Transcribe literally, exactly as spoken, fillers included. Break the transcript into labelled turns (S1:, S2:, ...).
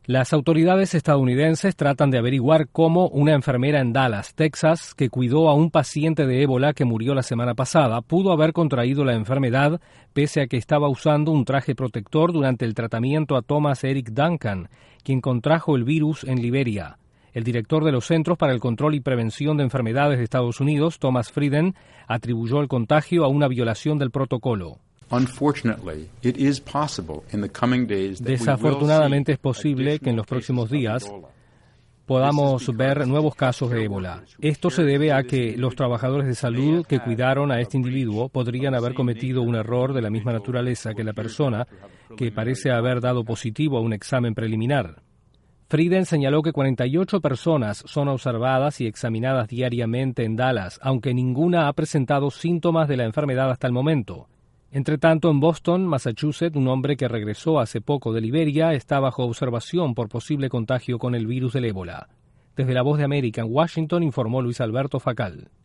S1: Las autoridades estadounidenses tratan de averiguar cómo una enfermera en Dallas, Texas, que cuidó a un paciente de ébola que murió la semana pasada, pudo haber contraído la enfermedad pese a que estaba usando un traje protector durante el tratamiento a Thomas Eric Duncan, quien contrajo el virus en Liberia. El director de los Centros para el Control y Prevención de Enfermedades de Estados Unidos, Thomas Frieden, atribuyó el contagio a una violación del protocolo. Desafortunadamente es posible que en los próximos días podamos ver nuevos casos de ébola. Esto se debe a que los trabajadores de salud que cuidaron a este individuo podrían haber cometido un error de la misma naturaleza que la persona que parece haber dado positivo a un examen preliminar. Frieden señaló que cuarenta y ocho personas son observadas y examinadas diariamente en Dallas, aunque ninguna ha presentado síntomas de la enfermedad hasta el momento. Entre tanto, en Boston, Massachusetts, un hombre que regresó hace poco de Liberia está bajo observación por posible contagio con el virus del ébola. Desde La Voz de América en Washington informó Luis Alberto Facal.